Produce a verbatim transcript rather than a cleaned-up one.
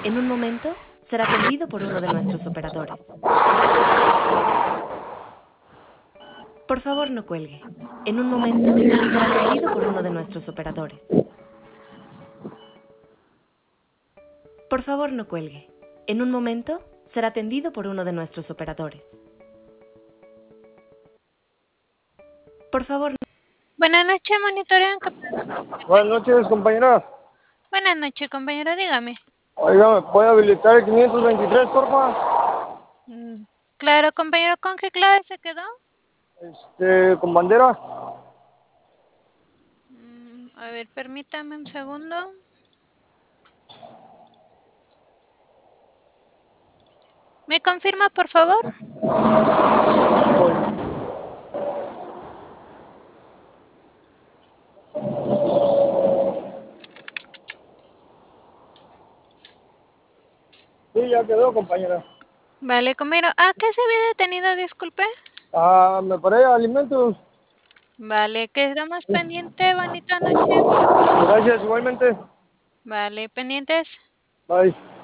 En un momento, será atendido por uno de nuestros operadores. Por favor, no cuelgue. En un momento, será atendido por uno de nuestros operadores. Por favor, no cuelgue. En un momento, será atendido por uno de nuestros operadores. Por favor, no... Buenas noches, monitoreo en cap- Buenas noches, compañera. Buenas noches, compañero, dígame. Oiga, ¿me puede habilitar el quinientos veintitrés, porfa? Mm, Claro, compañero, ¿con qué clave se quedó? Este, con bandera. Mm, A ver, permítame un segundo. ¿Me confirma, por favor? Sí, ya quedó, compañera. Vale, compañero. ¿A qué se había detenido, disculpe? Ah, me paré alimentos. Vale, quedamos pendiente, bonita noche. Gracias, igualmente. Vale, pendientes. Bye.